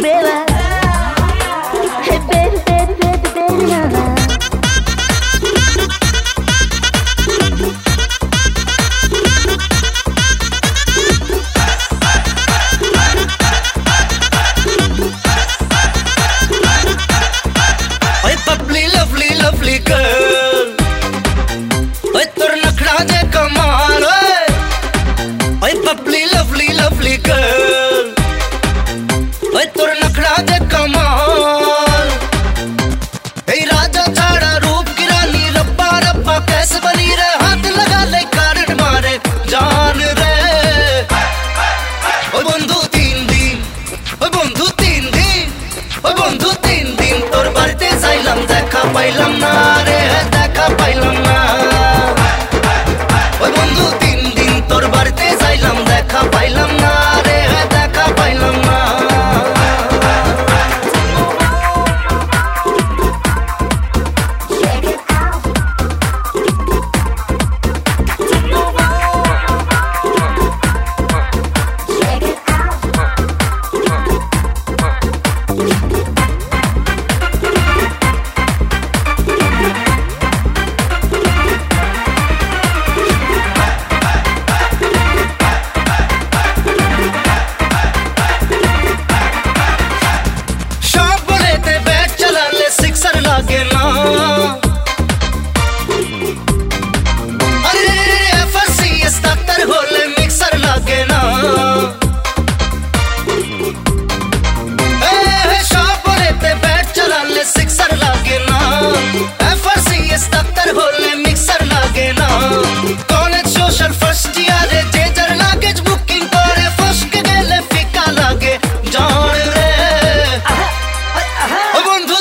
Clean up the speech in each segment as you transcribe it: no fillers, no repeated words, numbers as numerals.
umbrella. Hey baby, baby, baby, baby, now. Lovely girl, oye tor nakhda de kamal, oye bubbly lovely girl, oye tor nakhda de kamal. Hey raja thada roop ki rani, rabba rabba kaise bani re, haath laga le current mare jaan re. Oye bondhu teen din, oye bondhu teen din, oye bondhu teen din tor barte sailam dekha pailam na re, dekha pailam na. Oye bondhu teen din tor barte sailam dekha pailam na re, dekha pailam na. लागे ना अरे FRCS दफ्तर होले mixer लागे ना shop लेते बैठ चला ले सिक्सर लागे ना FRCS दफ्तर होले मिक्सर लागे ना कॉलेज सोशल फर्स्ट ईयर जेजर लागेज बुकिंग करे फर्स्ट के गेले फिका लागे जान रे बंधु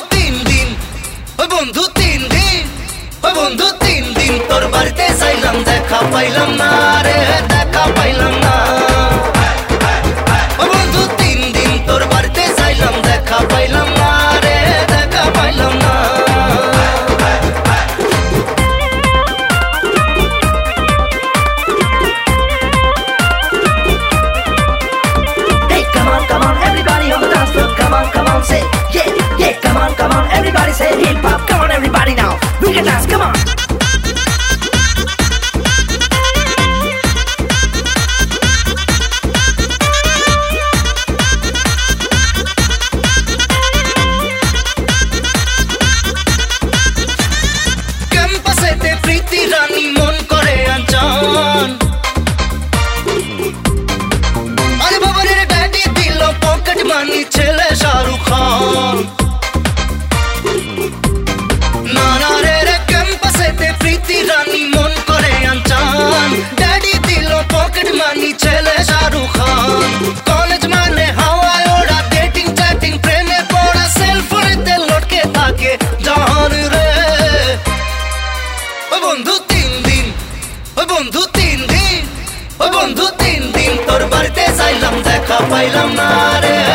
तीन दिन तोर बारते साइलम देखा पाइलम ना रे देखा पाइलम ना बंधु तीन दिन तोर बारते साइलम देखा पाइलम ना रे देखा पाइलम ना Hey, come on, everybody on the dance floor. Come on, say yeah, come on, everybody say hip hop. Come on, everybody now, we can dance. Come on. রানী মন করে আনচান আরে বাবার ড্যাডি দিল পকেট মানি ছেলে শাহরুখ খান না না রে ক্যাম্পাসেতে প্রীতি রানী মন করে আনচান ড্যাডি দিল পকেট মানি ছেলে শাহরুখ খান কলেজ মানে হাওয়ায় ওড়া ডেটিং চ্যাটিং প্রেমে পড়া সেলফোনেতে লটকে থাকে জাহান রে বন্ধু তিন দিন তোর বাড়িতে যাইলাম দেখা পাইলাম না রে